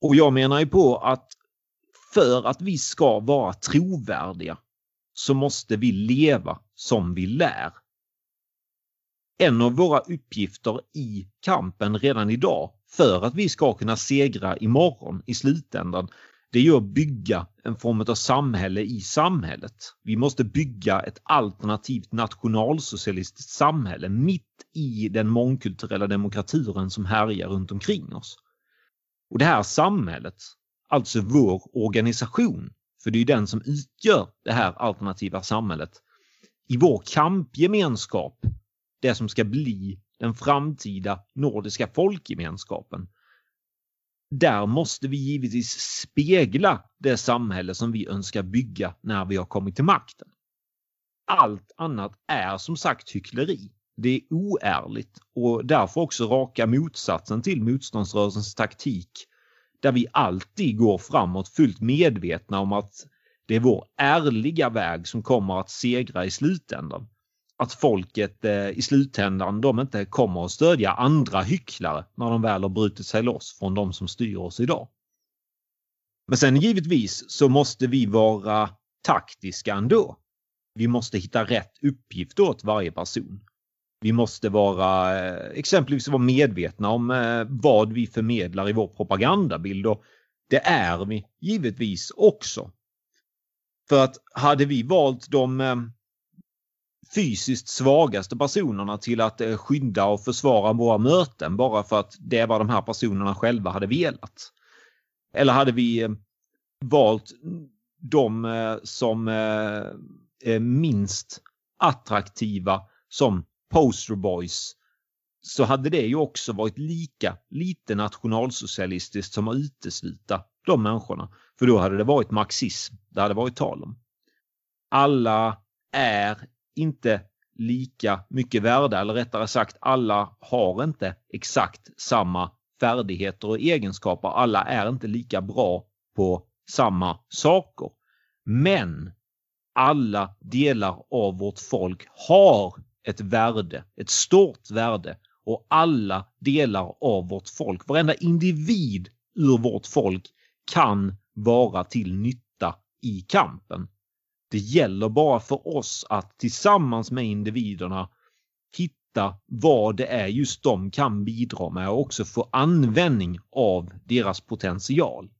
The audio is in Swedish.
Och jag menar ju på att för att vi ska vara trovärdiga så måste vi leva som vi lär. En av våra uppgifter i kampen redan idag för att vi ska kunna segra imorgon i slutändan, det är ju att bygga en form av samhälle i samhället. Vi måste bygga ett alternativt nationalsocialistiskt samhälle mitt i den mångkulturella demokratin som härjar runt omkring oss. Och det här samhället, alltså vår organisation, för det är den som utgör det här alternativa samhället, i vår kampgemenskap, det som ska bli den framtida nordiska folkgemenskapen, där måste vi givetvis spegla det samhälle som vi önskar bygga när vi har kommit till makten. Allt annat är som sagt hyckleri. Det är oärligt och därför också raka motsatsen till motståndsrörelsens taktik, där vi alltid går framåt fullt medvetna om att det är vår ärliga väg som kommer att segra i slutändan. Att folket i slutändan de inte kommer att stödja andra hycklare när de väl har brutit sig loss från de som styr oss idag. Men sen givetvis så måste vi vara taktiska ändå. Vi måste hitta rätt uppgift åt varje person. Vi måste exempelvis vara medvetna om vad vi förmedlar i vår propagandabild, och det är vi givetvis också. För att hade vi valt de fysiskt svagaste personerna till att skydda och försvara våra möten bara för att det var de här personerna själva hade velat, eller hade vi valt de som är minst attraktiva som posterboys, så hade det ju också varit lite nationalsocialistiskt som att utesluta de människorna. För då hade det varit marxism, det hade varit tal om. Alla är inte lika mycket värda, eller rättare sagt alla har inte exakt samma färdigheter och egenskaper. Alla är inte lika bra på samma saker. Men alla delar av vårt folk har ett värde, ett stort värde, och alla delar av vårt folk, varenda individ ur vårt folk kan vara till nytta i kampen. Det gäller bara för oss att tillsammans med individerna hitta vad det är just de kan bidra med och också få användning av deras potential.